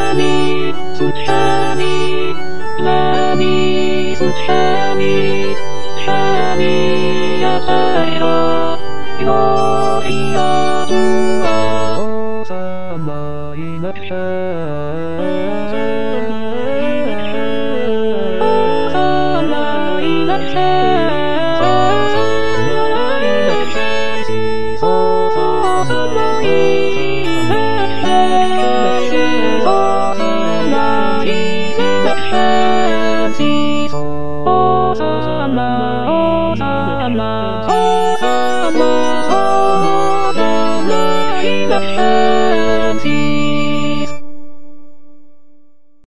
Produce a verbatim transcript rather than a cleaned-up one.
Subhani, Subhani, Subhani, Subhani, Subhani, Ya Khaira, Ilahi Ya Dua, Osama Inakshah, Osama Inakshah. Osama, Osama, Osama,